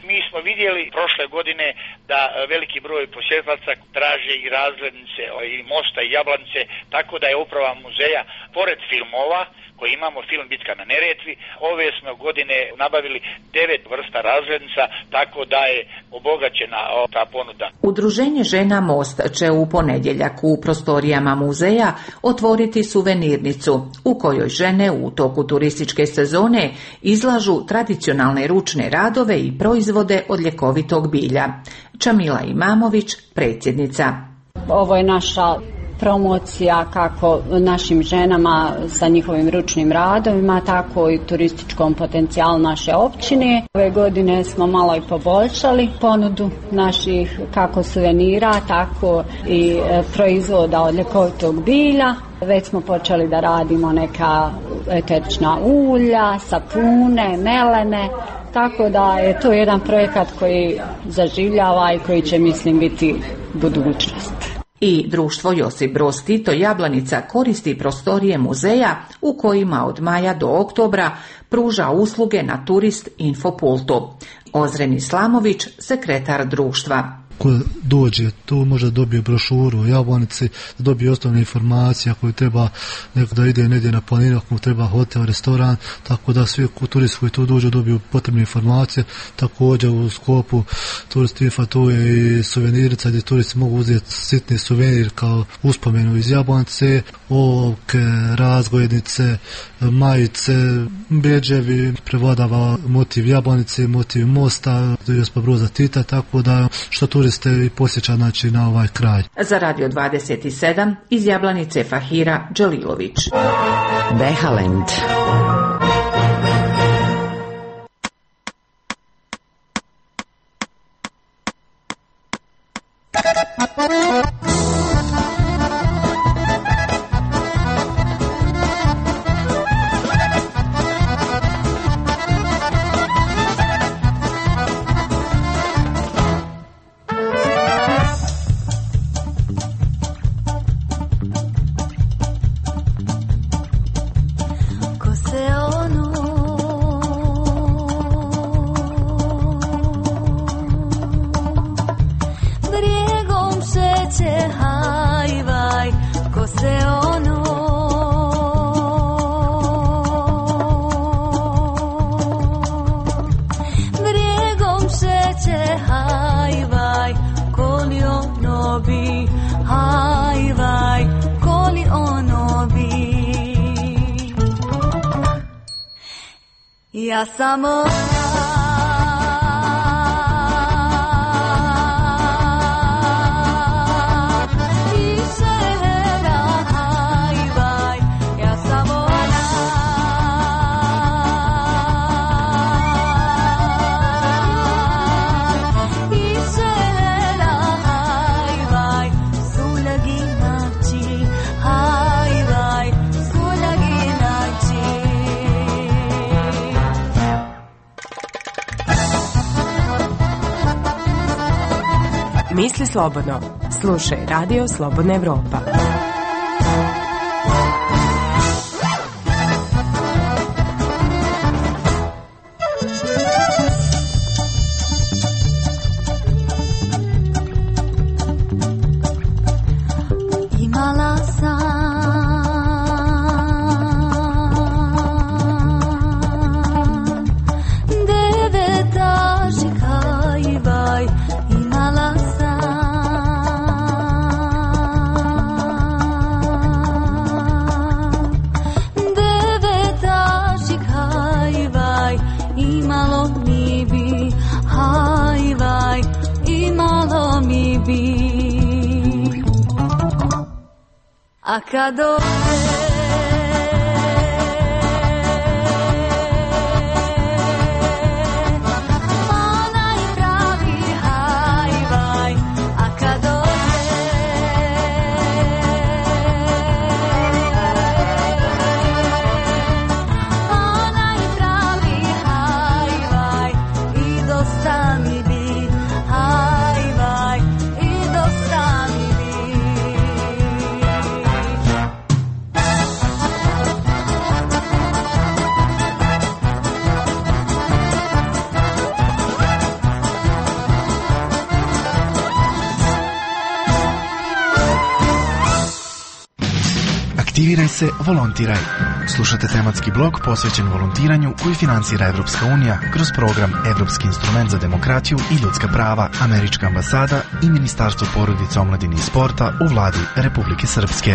Mi smo vidjeli prošle godine da veliki broj posjetlaca traže i razglednice i mosta i Jablanice, tako da je uprava muzeja, pored filmova, koji imamo film Bitka na Neretvi, ove smo godine nabavili 9 vrsta razglednica, tako da je obogaćena ta ponuda. Udruženje Žena Most će u ponedjeljak u prostorijama muzeja otvoriti suvenirnicu u kojoj žene u toku turističke sezone izlažu tradicionalne ručne radove i proizvode od ljekovitog bilja. Čamila Imamović, predsjednica. Ovo je naša promocija kako našim ženama sa njihovim ručnim radovima, tako i turističkom potencijalu naše općine. Ove godine smo malo i poboljšali ponudu naših kako suvenira, tako i proizvoda od ljekovitog bilja. Već smo počeli da radimo neka eterična ulja, sapune, melene, tako da je to jedan projekat koji zaživljava i koji će, mislim, biti budućnost. I društvo Josip Broz Tito Jablanica koristi prostorije muzeja u kojima od maja do oktobra pruža usluge na turist infopultu. Ozren Islamović, sekretar društva. Ko dođe, tu može da dobije brošuru o Jablanici, da dobije osnovne informacije ako treba da ide negdje na planinu, ako treba hotel, restoran, tako da svi turisti koji tu dođu dobiju potrebne informacije. Također u sklopu turist info tu je i suvenirnica gdje turisti mogu uzeti sitni suvenir kao uspomenu iz Jablanice, olovke, razglednice, majice, bedževi, prevladava motiv Jablanice, motiv mosta, Josipa Broza Tita, tako da što turiste i posjeća na ovaj kraj. Za Radio 27 iz Jablanice Fahira Đalilović. Behalend. Ja samo Misli slobodno. Slušaj Radio Slobodna Evropa. imala sam a kad Aktiviraj se, volontiraj. Slušajte tematski blog posvećen volontiranju koji finansira Evropska unija kroz program Evropski instrument za demokratiju i ljudska prava, Američka ambasada i Ministarstvo porodice, omladine i sporta u vladi Republike Srpske.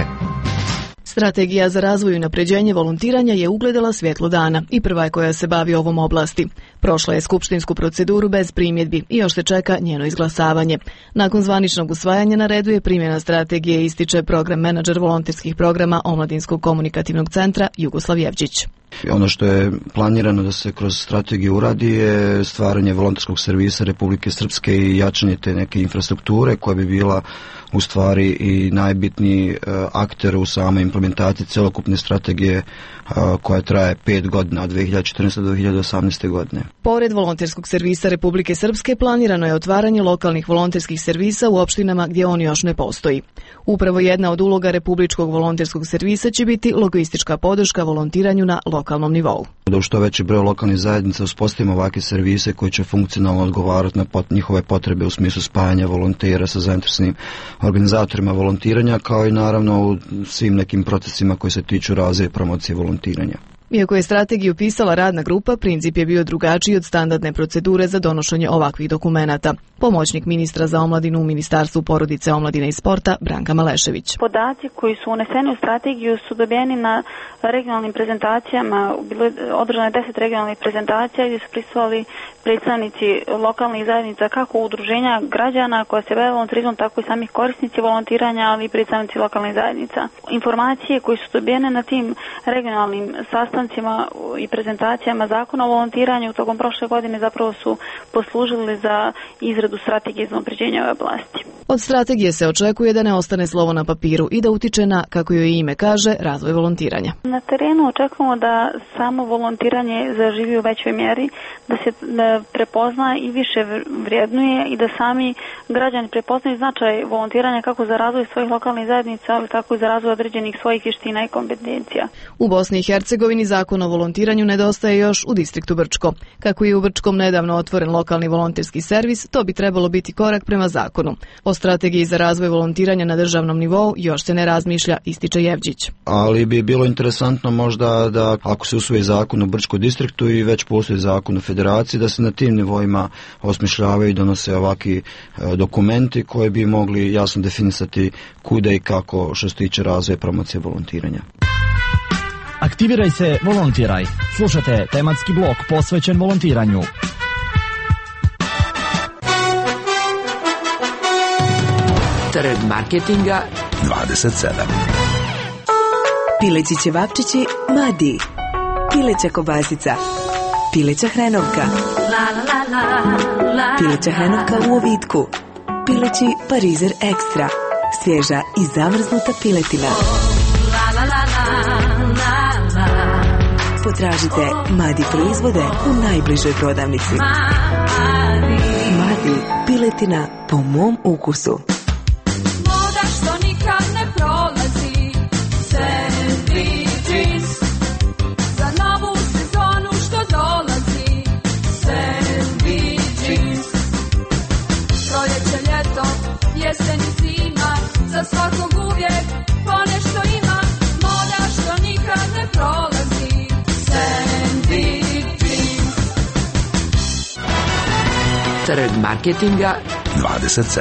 Strategija za razvoj i unapređenje volontiranja je ugledala svjetlo dana i prva je koja se bavi ovom oblasti. Prošla je skupštinsku proceduru bez primjedbi i još se čeka njeno izglasavanje. Nakon zvaničnog usvajanja na redu je primjena strategije, ističe program menadžer volonterskih programa Omladinskog komunikativnog centra Jugoslav Jevđić. Ono što je planirano da se kroz strategiju uradi je stvaranje volonterskog servisa Republike Srpske i jačanje te neke infrastrukture koja bi bila u stvari i najbitniji akter u samoj implementaciji celokupne strategije koja traje 5 godina od 2014. do 2018. godine. Pored volonterskog servisa Republike Srpske planirano je otvaranje lokalnih volonterskih servisa u opštinama gdje on još ne postoji. Upravo jedna od uloga Republičkog volonterskog servisa će biti logistička podrška volontiranju na lokalnom nivou. Da u što veći broj lokalnih zajednica uspostavimo ovakve servise koji će funkcionalno odgovarati na njihove potrebe u smislu spajanja volontera sa zainteresovanim organizatorima volontiranja, kao i naravno u svim nekim procesima koji se tiču razvoja i promocije volontiranja. Iako je strategiju pisala radna grupa, princip je bio drugačiji od standardne procedure za donošenje ovakvih dokumenata. Pomoćnik ministra za omladinu u Ministarstvu porodice, omladine i sporta Branka Malešević. Podaci koji su uneseni u strategiju su dobijeni na regionalnim prezentacijama, bilo je održane 10 regionalnih prezentacija gdje su prisustvovali predstavnici lokalnih zajednica, kako udruženja građana koja se bave volonterizmom, tako i samih korisnici volontiranja, ali i predstavnici lokalnih zajednica. Informacije koje su dobijene na tim regionalnim sastancima i prezentacijama zakona o volontiranju tokom prošle godine zapravo su poslužili za izradu strategije za unapređenje ove oblasti. Od strategije se očekuje da ne ostane slovo na papiru i da utiče na, kako joj ime kaže, razvoj volontiranja. Na terenu očekujemo da samo volontiranje zaživi u većoj mjeri, da se prepozna i više vrijednuje i da sami građani prepoznaju značaj volontiranja kako za razvoj svojih lokalnih zajednica, ali tako i za razvoj određenih svojih vještina i kompetencija. U Bosni i Hercegovini zakon o volontiranju nedostaje još u distriktu Brčko. Kako je u Brčkom nedavno otvoren lokalni volonterski servis, to bi trebalo biti korak prema zakonu. O strategiji za razvoj volontiranja na državnom nivou još se ne razmišlja, ističe Jevđić. Ali bi bilo interesantno možda da ako se usvoji zakon o Brčkom distriktu i već postoji zakon o federaciji, da se na tim nivoima osmišljavaju i donose ovakvi dokumenti koji bi mogli jasno definisati kuda i kako što se tiče razvoja i promocije volontiranja. Aktiviraj se, volontiraj. Slušajte tematski blok posvećen volontiranju. Trg marketinga 27. Pileći ćevapčići Madi. Pileća kobasica. Pileća hrenovka. Pileća hrenovka u ovitku. Pileći parizer ekstra. Svježa i zamrznuta piletina. Potražite Madi proizvode u najbližoj prodavnici. Madi, piletina po mom ukusu. Moda što nikad ne prolazi, sandvičis. Za novu sezonu što dolazi, sandvičis. Proljeće, ljeto, jesen i zima, za svakog uvijek ponešto ima. Moda što nikad ne prolazi, sandvičis. Trg marketinga 27.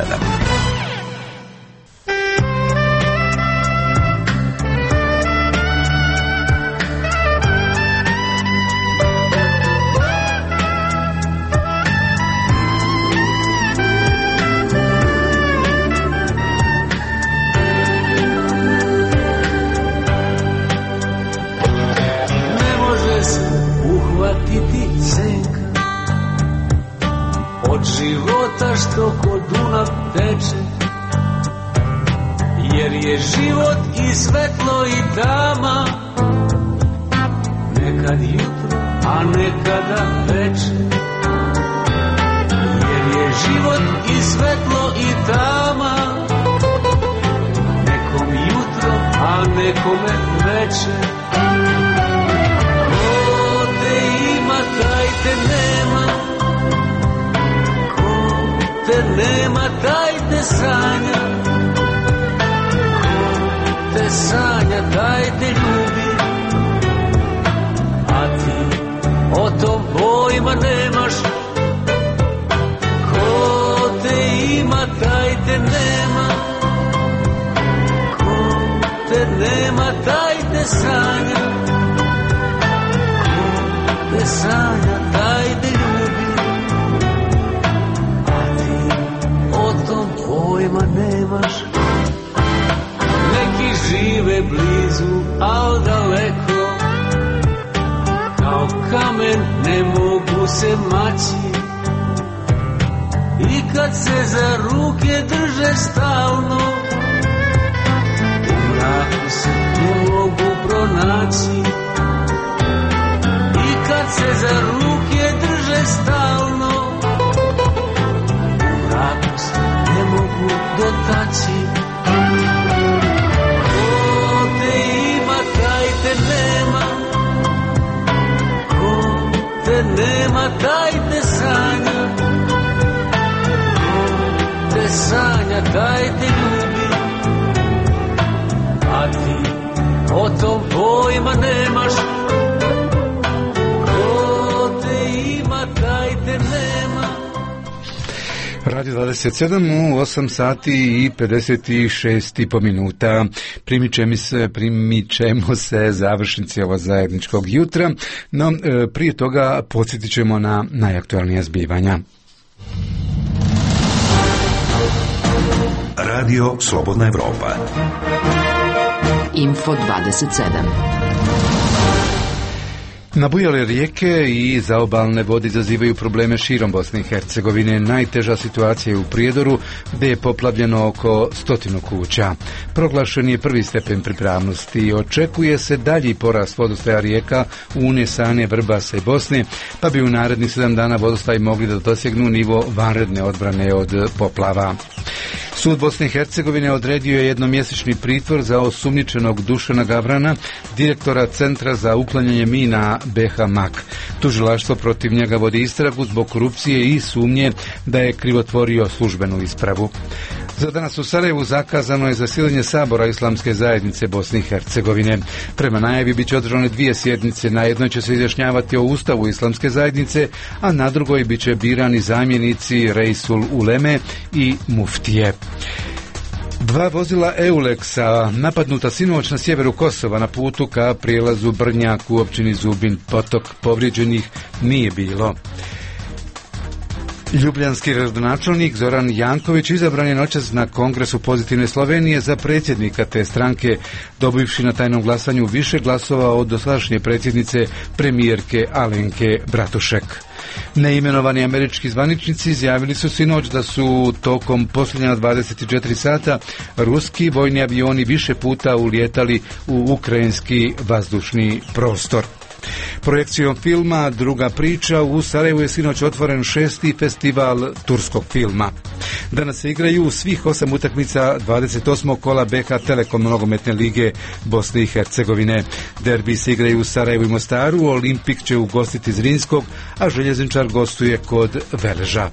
Od života što kod Dunav teče, jer je život i svetlo i tama, nekad jutro, a nekada veče. Jer je život i svetlo i tama, nekom jutro, a nekome veče. Ko te ima, taj te nema, te nema, taj te sanja. Ko te te sanja, taj te ljubi, a ti o tom pojma nemaš. Ko te ima, taj te nema, ko te nema, taj te sanja, ko te sanja, taj te ljubi, a ti o tom pojma nemaš. Neki žive blizu, al daleko, kao kamen ne mogu se maći, i kad se za ruke drže stalno, u mraku se ne mogu pronaći. I kad se za ruke drže stalno, u mraku se ne mogu dotaći. Ko te ima, taj te nema, ko te nema, taj te sanja, ko te sanja, taj te ljubi, a ti o tom pojma nemaš. Ko te ima, taj te nema. Radio 27 u 8 sati i 56,5 minuta. Primičemo se završnici ovog zajedničkog jutra, no prije toga podsjetit ćemo na najaktualnija zbivanja. Radio Slobodna Evropa. Info 27. Nabujale rijeke i zaobalne vode izazivaju probleme širom Bosne i Hercegovine. Najteža situacija je u Prijedoru, gdje je poplavljeno oko 100 kuća. Proglašen je prvi stepen pripravnosti. Očekuje se dalji porast vodostaja rijeka Une, Sane, Vrbasa i Bosne, pa bi u narednih 7 dana vodostaji mogli da dosegnu nivo vanredne odbrane od poplava. Sud Bosne i Hercegovine odredio je jednomjesečni pritvor za osumnjičenog Dušana Gavrana, direktora Centra za uklanjanje mina BH MAK. Tužilaštvo protiv njega vodi istragu zbog korupcije i sumnje da je krivotvorio službenu ispravu. Za danas u Sarajevu zakazano je zasjedanje Sabora Islamske zajednice Bosne i Hercegovine. Prema najavi bit će održane 2 sjednice, na jednoj će se izjašnjavati o Ustavu Islamske zajednice, a na drugoj bit će birani zamjenici Reisul Uleme i Muftije. 2 vozila Eulexa napadnuta sinoć na sjeveru Kosova na putu ka prijelazu Brnjak u općini Zubin Potok. Povrijeđenih nije bilo. Ljubljanski gradonačelnik Zoran Janković izabran je noćas na Kongresu Pozitivne Slovenije za predsjednika te stranke, dobivši na tajnom glasanju više glasova od dosadašnje predsjednice premijerke Alenke Bratušek. Neimenovani američki zvaničnici izjavili su sinoć da su tokom posljednja 24 sata ruski vojni avioni više puta ulijetali u ukrajinski vazdušni prostor. Projekcijom filma Druga priča u Sarajevu je sinoć otvoren 6. festival turskog filma. Danas se igraju svih 8 utakmica 28. kola BH Telekom nogometne lige Bosne i Hercegovine. Derbi se igraju u Sarajevu i Mostaru, Olimpik će ugostiti Zrinskog, a Željezničar gostuje kod Veleža.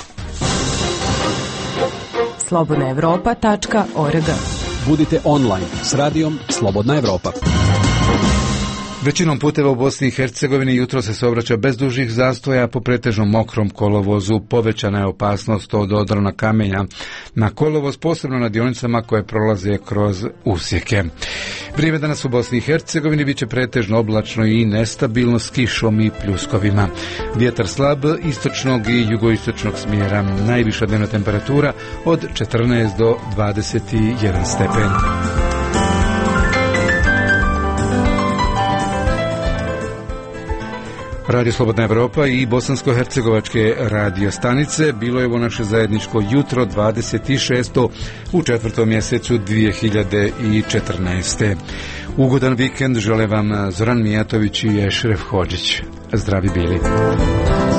slobodnaevropa.org. Budite online s radijom Slobodna Evropa. Većinom puteva u Bosni i Hercegovini jutro se saobraća bez dužih zastoja po pretežno mokrom kolovozu. Povećana je opasnost od odrana kamenja na kolovoz, posebno na dionicama koje prolaze kroz usjeke. Vrijeme danas u Bosni i Hercegovini bit će pretežno oblačno i nestabilno s kišom i pljuskovima. Vjetar slab istočnog i jugoistočnog smjera. Najviša dnevna temperatura od 14 do 21 stepen. Radio Slobodna Evropa i bosansko-hercegovačke radio stanice. Bilo je ovo naše zajedničko jutro 26. u 4. mjesecu 2014. Ugodan vikend žele vam Zoran Mijatović i Ešref Hodžić. Zdravi bili.